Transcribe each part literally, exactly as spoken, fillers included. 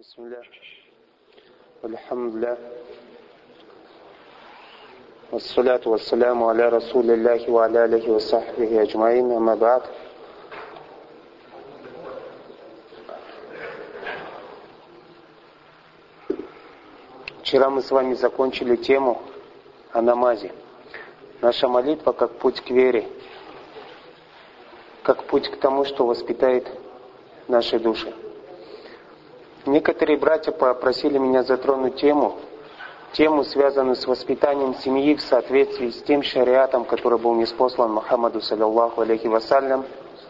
Бисмилля. Альхамдулилля. Вассаляту вассаляму аля расулиллахи ва аля алихи ва сахбихи аджмаин, амма ба'д. Вчера мы с вами закончили тему о намазе. Наша молитва как путь к вере, как путь к тому, что воспитает наши души. Некоторые братья попросили меня затронуть тему, тему, связанную с воспитанием семьи в соответствии с тем шариатом, который был ниспослан Мухаммаду саллаллаху алейхи вассалям.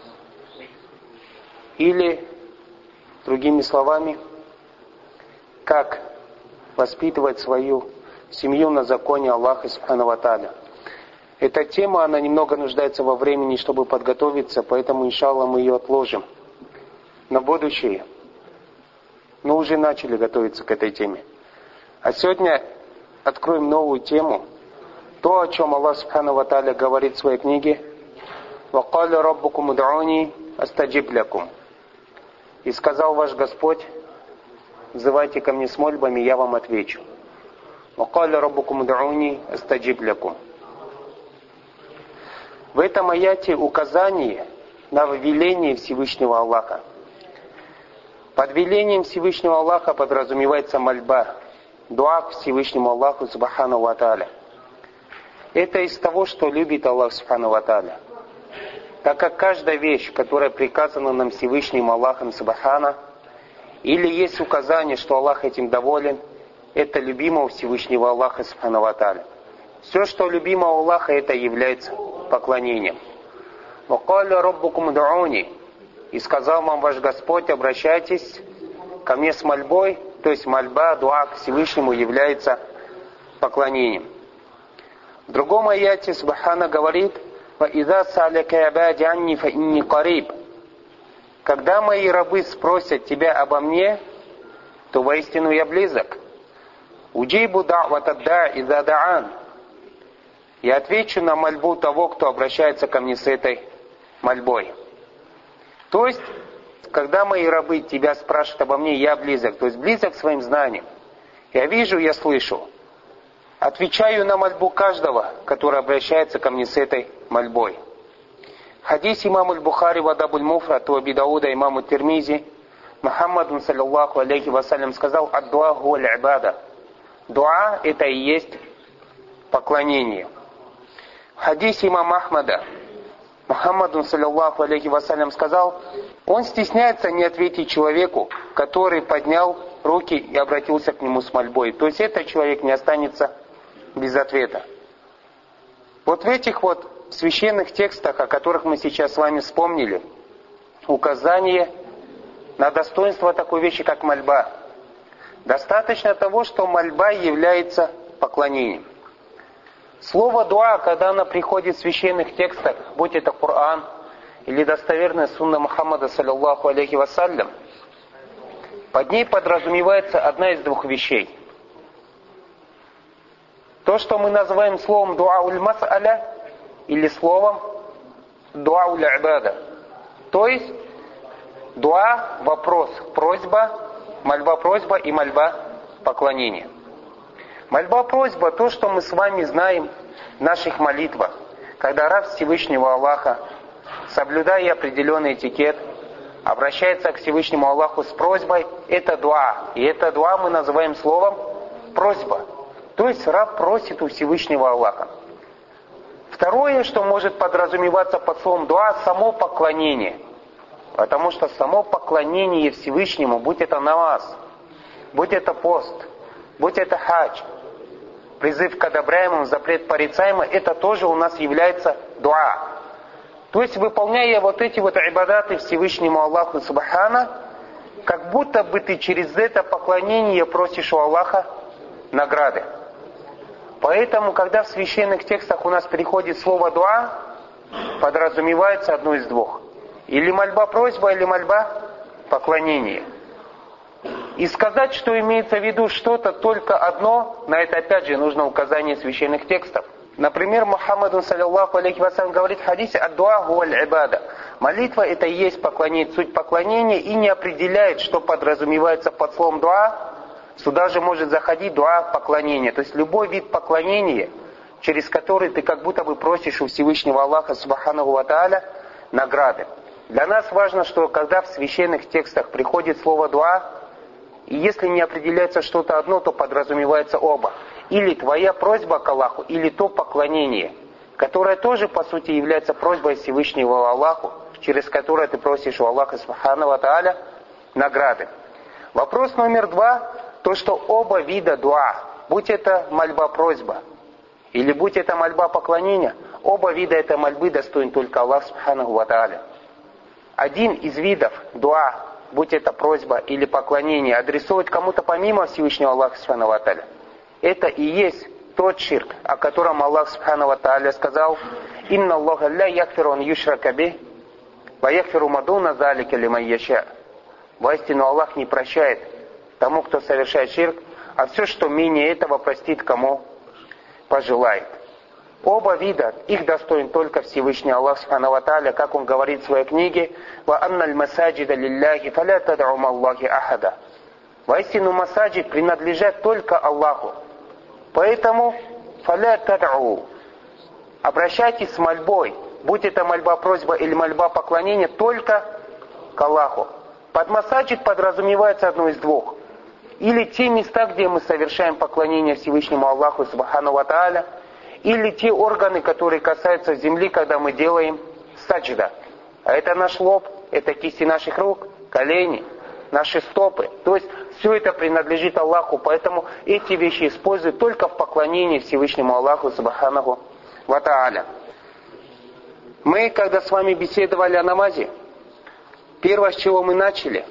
Или, другими словами, как воспитывать свою семью на законе Аллаха субхану ва тааля. Эта тема, она немного нуждается во времени, чтобы подготовиться, поэтому, иншаллах, мы ее отложим на будущее. Но уже начали готовиться к этой теме. А сегодня откроем новую тему. То, о чем Аллах субхану ва тааля говорит в своей книге: وَقَالَ رَبُّكُمُ ادْعُونِي أَسْتَجِبْ لَكُمْ. И сказал ваш Господь: взывайте ко мне с мольбами, я вам отвечу. وَقَالَ رَبُّكُمُ ادْعُونِي أَسْتَجِبْ لَكُمْ. В этом аяте указание на веление Всевышнего Аллаха. Под велением Всевышнего Аллаха подразумевается мольба, дуа к Всевышнему Аллаху субхану ва тааля. Это из того, что любит Аллах субхану ва тааля. Так как каждая вещь, которая приказана нам Всевышним Аллахом субхана, или есть указание, что Аллах этим доволен, это любимого Всевышнего Аллаха субхану ва тааля. Все, что любимо у Аллаха, это является поклонением. وَقَالَ رَبُّكُمُ ادْعُونِي. И сказал вам ваш Господь: обращайтесь ко мне с мольбой, то есть мольба, дуа к Всевышнему является поклонением. В другом аяте Субхана говорит: وَإِذَا سَأَلَكَ عِبَادِي عَنِّي فَإِنِّي قَرِيبٌ. Когда мои рабы спросят тебя обо мне, то воистину я близок. уджибу да'вата ад-да'и иза да'ан. Я отвечу на мольбу того, кто обращается ко мне с этой мольбой. То есть, когда мои рабы тебя спрашивают обо мне, я близок, то есть близок своим знанием. Я вижу, я слышу. Отвечаю на мольбу каждого, который обращается ко мне с этой мольбой. Хадис имаму аль-Бухари ва Адабуль Муфрад у Аби Дауда имаму Тирмизи, Мухаммаду саллаллаху алейхи вассалям сказал: ад-дуа хуа аль-ибада. Дуа — это и есть поклонение. В хадисе имама Ахмада Мухаммаду саллаллаху алейхи вассалям сказал: он стесняется не ответить человеку, который поднял руки и обратился к нему с мольбой. То есть этот человек не останется без ответа. Вот в этих вот священных текстах, о которых мы сейчас с вами вспомнили, указание на достоинство такой вещи, как мольба. Достаточно того, что мольба является поклонением. Слово дуа, когда оно приходит в священных текстах, будь это Коран или достоверная сунна Мухаммада саллаллаху алейхи вассалям, под ней подразумевается одна из двух вещей. То, что мы называем словом дуауль мас'аля или словом дуауль ибада. То есть дуа, вопрос, просьба, мольба, просьба и мольба, поклонение. Мольба, просьба — то, что мы с вами знаем в наших молитвах, когда раб Всевышнего Аллаха, соблюдая определенный этикет, обращается к Всевышнему Аллаху с просьбой, это дуа. И это дуа мы называем словом просьба. То есть раб просит у Всевышнего Аллаха. Второе, что может подразумеваться под словом дуа, само поклонение. Потому что само поклонение Всевышнему, будь это намаз, будь это пост, будь это хадж, призыв к одобряемому, запрет порицаемому, это тоже у нас является дуа. То есть, выполняя вот эти вот ибадаты Всевышнему Аллаху субхана, как будто бы ты через это поклонение просишь у Аллаха награды. Поэтому, когда в священных текстах у нас приходит слово дуа, подразумевается одно из двух. Или мольба просьба, или мольба поклонение. И сказать, что имеется в виду что-то только одно, на это опять же нужно указание священных текстов. Например, Мухаммад, саллиллаху алейхи вассалям, говорит в хадисе: «Ад-дуа гуаль ибада». Молитва — это и есть поклонение, суть поклонения, и не определяет, что подразумевается под словом дуа. Сюда же может заходить дуа поклонения. То есть любой вид поклонения, через который ты как будто бы просишь у Всевышнего Аллаха субханаху ва тааля награды. Для нас важно, что когда в священных текстах приходит слово дуа, и если не определяется что-то одно, то подразумевается оба. Или твоя просьба к Аллаху, или то поклонение, которое тоже по сути является просьбой Всевышнего Аллаху, через которое ты просишь у Аллаха субханаху ва тааля награды. Вопрос номер два, то что оба вида дуа, будь это мольба-просьба, или будь это мольба поклонения, оба вида этой мольбы достоин только Аллах субханаху ва тааля. Один из видов дуа, будь это просьба или поклонение, адресовать кому-то помимо Всевышнего Аллаха субханаху ва тааля, это и есть тот ширк, о котором Аллах субханаху ва тааля сказал: «Инна Аллаха ля якфиру ан юшрака бих, ва якфиру ма дуна залика лиман яша». Воистину Аллах не прощает тому, кто совершает ширк, а все, что менее этого, простит кому пожелает. Оба вида, их достоин только Всевышний Аллах субханаху ва тааля, как он говорит в своей книге: «Ва анналь масаджида лилляхи фаля тад'у маллахи ахада». Воистину масаджид принадлежат только Аллаху. Поэтому фаля тад'у. Обращайтесь с мольбой, будь это мольба просьба или мольба поклонения, только к Аллаху. Под масаджид подразумевается одно из двух. Или те места, где мы совершаем поклонение Всевышнему Аллаху субханаху ва тааля, или те органы, которые касаются земли, когда мы делаем саджда. А это наш лоб, это кисти наших рук, колени, наши стопы. То есть все это принадлежит Аллаху, поэтому эти вещи используют только в поклонении Всевышнему Аллаху субханаху ва тааля. Мы, когда с вами беседовали о намазе, первое, с чего мы начали,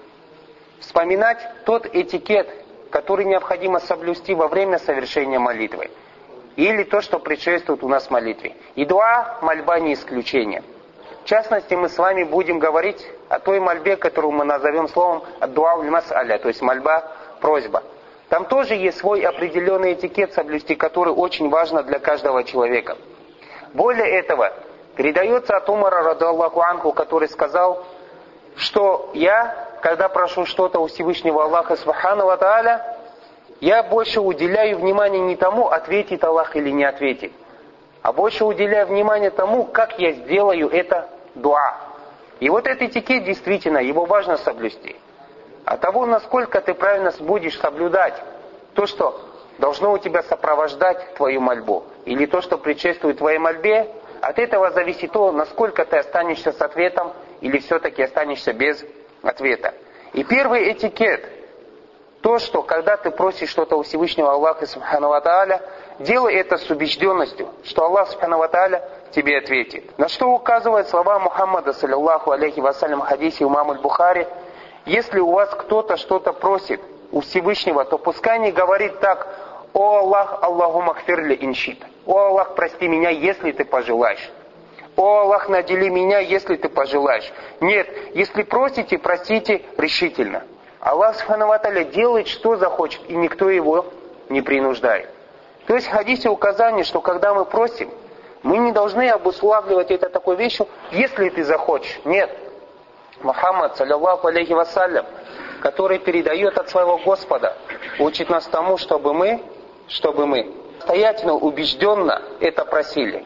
вспоминать тот этикет, который необходимо соблюсти во время совершения молитвы. Или то, что предшествует у нас молитве. И дуа, мольба не исключение. В частности, мы с вами будем говорить о той мольбе, которую мы назовем словом дуа уль-мас'аля, то есть мольба, просьба. Там тоже есть свой определенный этикет соблюсти, который очень важно для каждого человека. Более этого, передается от Умара радиаллаху анху, который сказал, что я, когда прошу что-то у Всевышнего Аллаха субханаху ва тааля, я больше уделяю внимание не тому, ответит Аллах или не ответит, а больше уделяю внимание тому, как я сделаю это дуа. И вот этот этикет действительно, его важно соблюсти. От того, насколько ты правильно будешь соблюдать то, что должно у тебя сопровождать твою мольбу, или то, что предшествует твоей мольбе, от этого зависит то, насколько ты останешься с ответом, или все-таки останешься без ответа. И первый этикет, то, что когда ты просишь что-то у Всевышнего Аллаха субханаху ва тааля, делай это с убежденностью, что Аллах субханаху ва тааля тебе ответит. На что указывают слова Мухаммада саллиллаху алейхи вассалям в хадисе имама аль-Бухари: если у вас кто-то что-то просит у Всевышнего, то пускай не говорит так: «О Аллах, Аллахумма гфирли иншит». «О Аллах, прости меня, если ты пожелаешь». «О Аллах, надели меня, если ты пожелаешь». Нет, если просите, просите решительно. Аллах субханаху ва тааля делает, что захочет, и никто его не принуждает. То есть в хадисе указание, что когда мы просим, мы не должны обуславливать это такой вещью, если ты захочешь. Нет. Мухаммад, саллиллаху алейхи вассалям, который передает от своего Господа, учит нас тому, чтобы мы, чтобы мы настоятельно, убежденно это просили.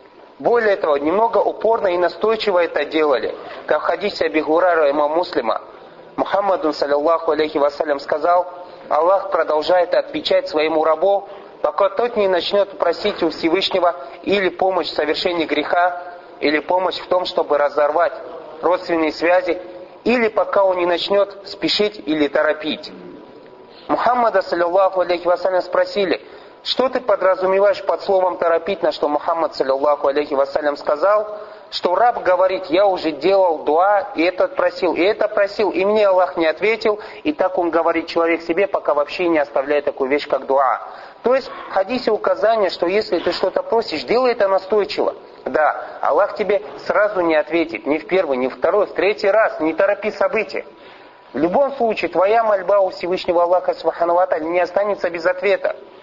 Более того, немного упорно и настойчиво это делали. Как в хадисе Аби Гурайра имама Муслима, Мухаммаду, саллиллаху алейхи вассалям, сказал: Аллах продолжает отвечать своему рабу, пока тот не начнет просить у Всевышнего или помощь в совершении греха, или помощь в том, чтобы разорвать родственные связи, или пока он не начнет спешить или торопить. Мухаммада, саллиллаху алейхи вассалям, спросили: что ты подразумеваешь под словом торопить, на что Мухаммад, саллиллаху алейхи вассалям, сказал, что раб говорит: я уже делал дуа, и этот просил, и это просил, и мне Аллах не ответил, и так он говорит человек себе, пока вообще не оставляет такую вещь, как дуа. То есть в хадисе указание, что если ты что-то просишь, делай это настойчиво. Да, Аллах тебе сразу не ответит, ни в первый, ни в второй, в третий раз, не торопи события. В любом случае, твоя мольба у Всевышнего Аллаха субханаху ва тааля не останется без ответа.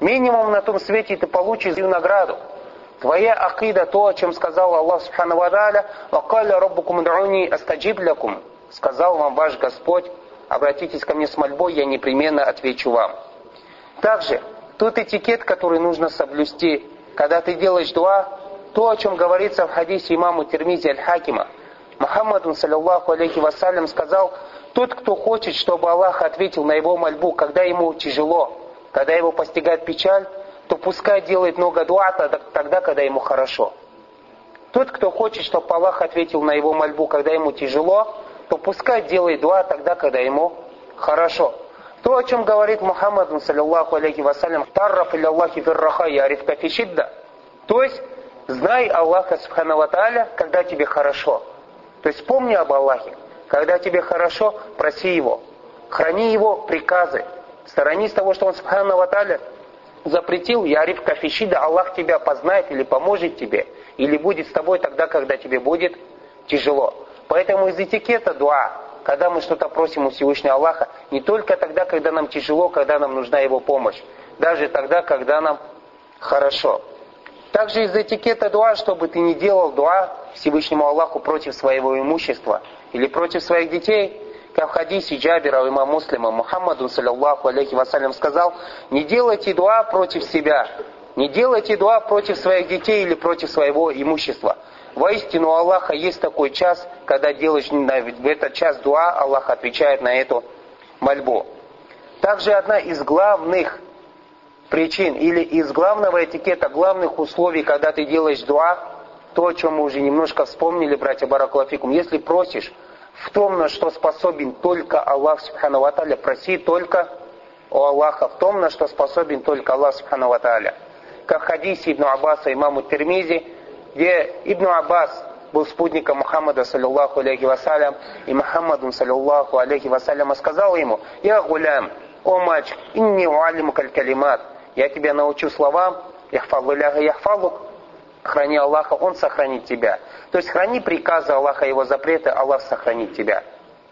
Минимум на том свете ты получишь свою награду. Твоя акида, то, о чем сказал Аллах Субхану ва Тааля, «Вакаля раббукум уд'уни астаджиб лякум». Сказал вам ваш Господь, обратитесь ко мне с мольбой, я непременно отвечу вам. Также, тот этикет, который нужно соблюсти, когда ты делаешь дуа, то, о чем говорится в хадисе имама Тирмизи аль-Хакима. Мухаммаду, саллаллаху алейхи вассалям, сказал, тот, кто хочет, чтобы Аллах ответил на его мольбу, когда ему тяжело, когда его постигает печаль, то пускай делает много дуа тогда, когда ему хорошо. Тот, кто хочет, чтобы Аллах ответил на его мольбу, когда ему тяжело, то пускай делает дуа тогда, когда ему хорошо. То, о чем говорит Мухаммад, саллаллаху алейхи вассалям, «Тарраф илля Аллахи фирраха ярифка фишидда». То есть, знай Аллаха субхану ва тааля, когда тебе хорошо. То есть, помни об Аллахе. Когда тебе хорошо, проси Его. Храни Его приказы. Сторонись того, что Он субхану ва тааля запретил, ярифка фишидда, Аллах тебя познает или поможет тебе, или будет с тобой тогда, когда тебе будет тяжело. Поэтому из этикета дуа, когда мы что-то просим у Всевышнего Аллаха, не только тогда, когда нам тяжело, когда нам нужна Его помощь, даже тогда, когда нам хорошо. Также из этикета дуа, чтобы ты не делал дуа Всевышнему Аллаху против своего имущества или против своих детей, как в хадисе Джабира, имам Муслима, Мухаммаду, саллаллаху алейхи вассалям, сказал, не делайте дуа против себя, не делайте дуа против своих детей или против своего имущества. Воистину у Аллаха есть такой час, когда делаешь в этот час дуа, Аллах отвечает на эту мольбу. Также одна из главных причин или из главного этикета, главных условий, когда ты делаешь дуа, то, о чем мы уже немножко вспомнили, братья баракаллаху фикум, если просишь в том, на что способен только Аллах субхану ва тааля, проси только у Аллаха в том, на что способен только Аллах субхану ва тааля. Как в хадисе Ибн Аббаса, имаму Тирмизи, где Ибн Аббас был спутником Мухаммада, саллаллаху алейхи вассалям, и Мухаммаду, саллаллаху алейхи вассалям, сказал ему, «Я гулям, о мальчик, инни уалиму каль-калимат, я тебя научу словам, яхфазу ляха яхфазук, храни Аллаха, Он сохранит тебя». То есть храни приказы Аллаха, Его запреты, Аллах сохранит тебя.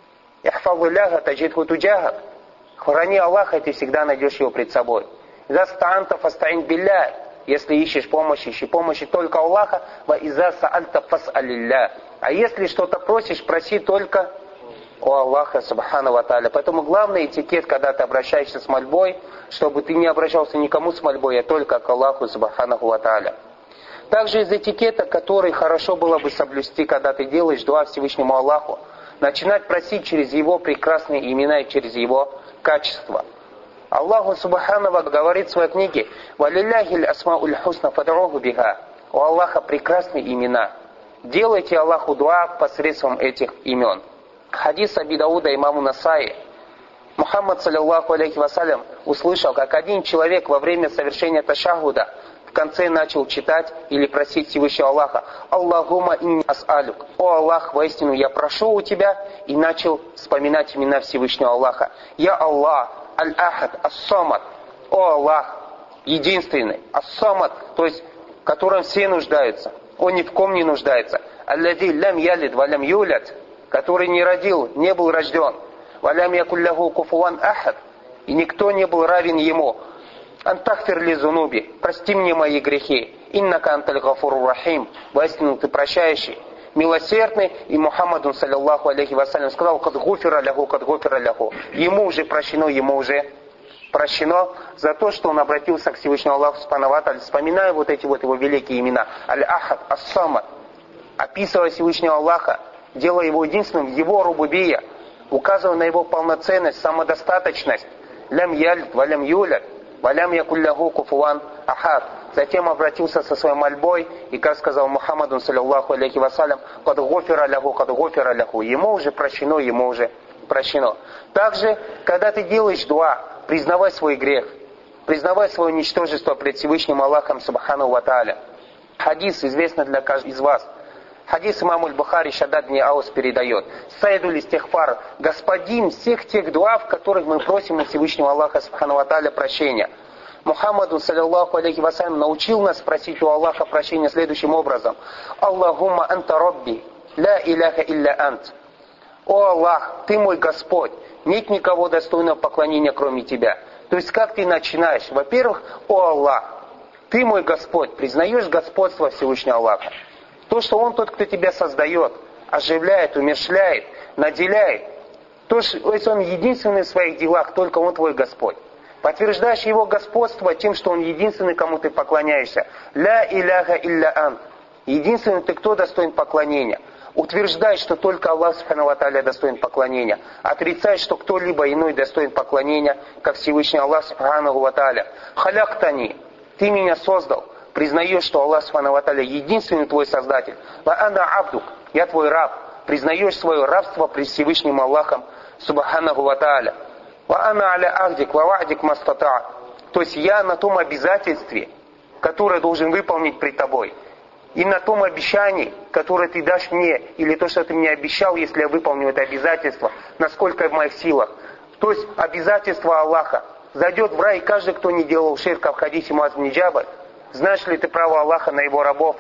Яхфазу ляха таджидху туджахак, храни Аллаха, и ты всегда найдешь Его пред собой. «Иза стаанта фастаин билля», если ищешь помощи, ищи помощи только Аллаха, «Ва иза саальта фас'алилля». А если что-то просишь, проси только у Аллаха субхану ва тааля. Поэтому главный этикет, когда ты обращаешься с мольбой, чтобы ты не обращался никому с мольбой, а только к Аллаху субхану ва тааля. Также из этикета, который хорошо было бы соблюсти, когда ты делаешь дуа Всевышнему Аллаху, начинать просить через Его прекрасные имена и через Его качества. Аллаху субхану ва говорит в своей книге, «Валилляхи асмауль хусна фад'уху биха». У Аллаха прекрасные имена. Делайте Аллаху дуа посредством этих имен. Хадис Аби Дауда имаму Насаи. Мухаммад, саллаллаху алейхи вассалям, услышал, как один человек во время совершения ташахуда в конце начал читать или просить Всевышнего Аллаха, «Аллахума инни ас'алюк». «О Аллах, воистину я прошу у Тебя», и начал вспоминать имена Всевышнего Аллаха. «Я Аллах, Аль-Ахад, Ас-Самад». «О Аллах, единственный, Ас-Самад», то есть в котором все нуждаются, Он ни в ком не нуждается. «Аллади лям ялид ва лям юлят», который не родил, не был рожден. «Валям якулляху куфуан ахад», и никто не был равен Ему. «Антахфир ли зунуби», прости мне мои грехи. «Иннака анталь гафур рахим», воистину ты прощающий, милосердный. И Мухаммаду, саллаллаху алейхи вассалям, сказал, «Кад гуфира ляху, кад гуфира ляху». Ему уже прощено, ему уже прощено за то, что он обратился к Всевышнему Аллаху субхану ва тааля, вспоминая вот эти вот его великие имена. Аль-Ахад, Ас-Самад, описывая Всевышнего Аллаха, делая его единственным, его рубубия, указывая на его полноценность, самодостаточность. «Лям ялид, ва лям юлят, ва лям якулляху куфуан ахад». Затем обратился со своей мольбой, и как сказал Мухаммаду, саллаллаху алейхи вассалям, «Кад гофира ляху, кад гофира ляху». Ему уже прощено, ему уже прощено. Также, когда ты делаешь дуа, признавай свой грех, признавай свое ничтожество пред Всевышним Аллахом субхану ва тааля. Хадис известный для каждого из вас. Хадис имам аль-Бухари Шаддад ибн Аус передает. «Сайдуль истихфар», господин всех тех дуа, в которых мы просим у Всевышнего Аллаха субхану ва тааля прощения. Мухаммаду, саллаллаху алейхи вассалям, научил нас просить у Аллаха прощения следующим образом. «Аллахумма анта робби, ла иляха илля ант». «О Аллах, Ты мой Господь, нет никого достойного поклонения, кроме Тебя». То есть как ты начинаешь? Во-первых, о Аллах, ты мой Господь, признаешь господство Всевышнего Аллаха. То, что Он тот, кто тебя создает, оживляет, умерщвляет, наделяет. То, что если Он единственный в своих делах, только Он твой Господь. Подтверждаешь Его господство тем, что Он единственный, кому ты поклоняешься. Ля иляха илля ан. Единственный ты, кто достоин поклонения. Утверждаешь, что только Аллах Субхану ва Тааля достоин поклонения. Отрицаешь, что кто-либо иной достоин поклонения, как Всевышний Аллах Субхану ва Тааля. Халяктани. Ты меня создал. Признаешь, что Аллах Субхану ва Тааля единственный твой создатель. Ва ана абдук. Я твой раб. Признаешь свое рабство пред Всевышним Аллахом Субхану ва Тааля. Ва ана аля ахдик ва ва'дик мастата'. То есть я на том обязательстве, которое должен выполнить пред тобой. И на том обещании, которое ты дашь мне, или то, что ты мне обещал, если я выполню это обязательство, насколько в моих силах. То есть обязательство Аллаха. Зайдет в рай каждый, кто не делал ширка в хадисе Муаз бин Джабаль. Знаешь ли ты право Аллаха на его рабов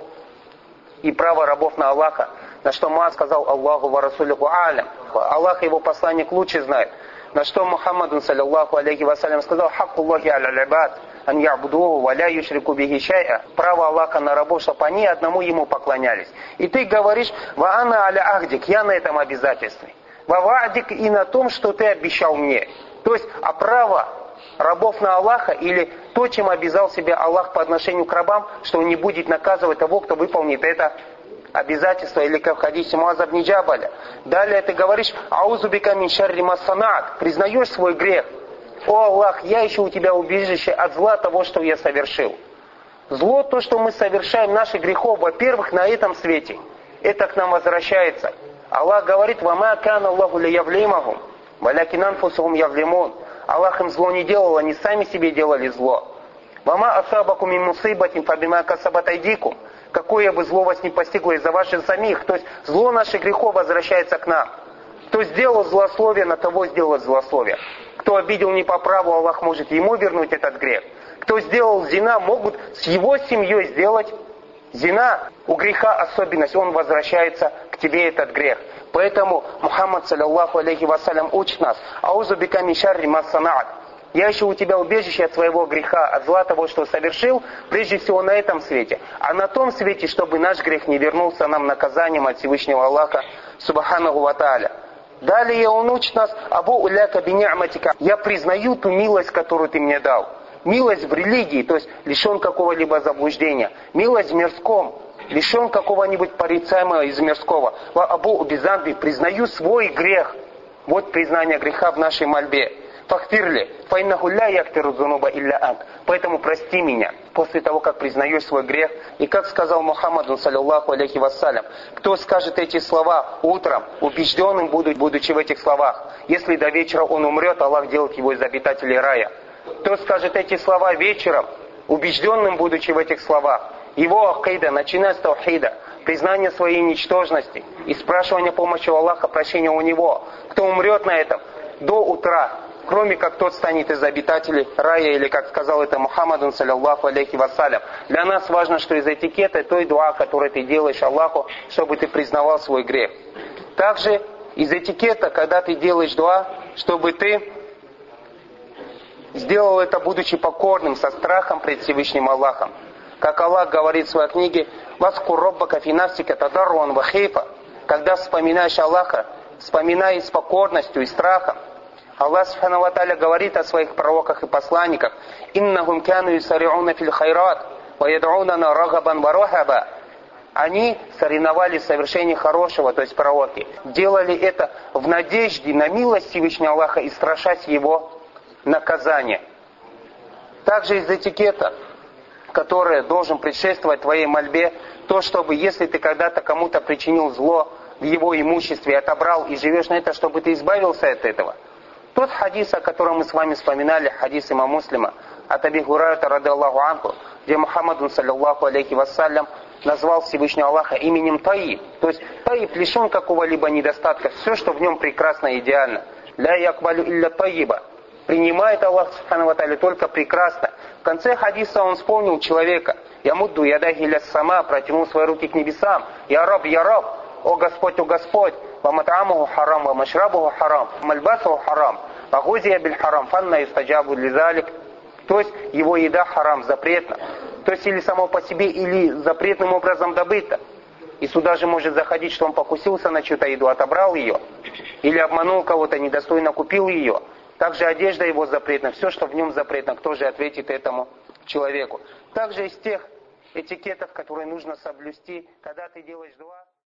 и право рабов на Аллаха? На что Муаз сказал: Аллаху ва расулюху алям. Аллах и его посланник лучше знает. На что Мухаммаду саллаллаху алейхи вассалям сказал: хаккуллахи аля ибад ан ябудуху ва ля юшрику бихи шай'a. Право Аллаха на рабов, чтобы они одному ему поклонялись. И ты говоришь: ва ана аля ахдик, я на этом обязательстве. Ва ва'дик, и на том, что ты обещал мне. То есть, а право рабов на Аллаха, или то, чем обязал себя Аллах по отношению к рабам, что Он не будет наказывать того, кто выполнит это обязательство, или как в хадисе Муаза бин Джабаля. Далее ты говоришь: аузу бика мин шарри ма сана'ат. Признаешь свой грех. О Аллах, я ищу у тебя убежище от зла того, что я совершил. Зло, то, что мы совершаем, наших грехов, во-первых, на этом свете. Это к нам возвращается. Аллах говорит: вама кана Аллаху ли явлимахум, валякин анфусухум явлимун. Аллах им зло не делал, они сами себе делали зло. Вама асабакум мин мусибатин фабима касабат айдикум. Какое бы зло вас не постигло из-за ваших самих. То есть зло наших грехов возвращается к нам. Кто сделал злословие, на того сделает злословие. Кто обидел не по праву, Аллах может ему вернуть этот грех. Кто сделал зина, могут с его семьей сделать зина. У греха особенность, он возвращается к тебе, этот грех. Поэтому Мухаммад саллаллаху алейхи вассалям учит нас: аузу бика мин шарри ма сана'ат. Я ищу у тебя убежище от своего греха, от зла того, что совершил, прежде всего на этом свете. А на том свете, чтобы наш грех не вернулся нам наказанием от Всевышнего Аллаха Субханаху ва Тааля. Далее он учит нас: абу уляка би ни'матика. Я признаю ту милость, которую ты мне дал. Милость в религии, то есть лишен какого-либо заблуждения. Милость в мирском, лишен какого-нибудь порицаемого из мирского. Ва абу убизанби, признаю свой грех. Вот признание греха в нашей мольбе. Фахфирли, файнаху ля яктиру зунуба илля ант. Поэтому прости меня, после того, как признаешь свой грех. И как сказал Мухаммаду саллаллаху алейхи вассалям: кто скажет эти слова утром, убежденным будучи в этих словах, если до вечера он умрет, Аллах делает его из обитателей рая. Кто скажет эти слова вечером, убежденным будучи в этих словах, его акида, начиная с таухида, признание своей ничтожности и спрашивание помощи у Аллаха, прощения у него. Кто умрет на этом до утра, кроме как тот станет из обитателей рая, или как сказал это Мухаммаду саллаллаху алейхи вассалям. Для нас важно, что из этикета той дуа, которую ты делаешь Аллаху, чтобы ты признавал свой грех. Также из этикета, когда ты делаешь дуа, чтобы ты сделал это, будучи покорным, со страхом пред Всевышним Аллахом. Как Аллах говорит в своей книге: «Васкур роббака фи нафсика тадарруан ва хейфа». Когда вспоминаешь Аллаха, вспоминай с покорностью и страхом. Аллах Субхану ва Тааля говорит о своих пророках и посланниках: «Иннахум кяну юсари'уна фил хайрат, ва яд'унана рагабан ва рахаба». Они соревновались в совершении хорошего, то есть пророки. Делали это в надежде на милость Всевышнего Аллаха и страшась его наказания. Также из этикета, который должен предшествовать твоей мольбе, то, чтобы если ты когда-то кому-то причинил зло в его имуществе, отобрал и живешь на это, чтобы ты избавился от этого. Тот хадис, о котором мы с вами вспоминали, хадис имама Муслима, от Аби Хурайрата радиаллаху анху, где Мухаммаду саллаллаху алейхи вассалям назвал Всевышнего Аллаха именем Таиб. То есть Таиб лишен какого-либо недостатка, все, что в нем прекрасно и идеально. Ля якбалю илля таиба. Принимает Аллах Субхану ва Тааля только прекрасно. В конце хадиса он вспомнил человека. Ямудду ядахи ля сама, протянул свои руки к небесам. Я раб, я раб, о Господь, о Господь. Ва мат'амуху харам, ва машрабуху харам, мальбасуху харам. Агузия биль харам фанна истаджабу лизалик. То есть его еда харам, запретна. То есть или само по себе, или запретным образом добыто. И сюда же может заходить, что он покусился на чью-то еду, отобрал ее. Или обманул кого-то, недостойно купил ее. Также одежда его запретна. Все, что в нем запретно, кто же ответит этому человеку. Также из тех этикетов, которые нужно соблюсти, когда ты делаешь дуа.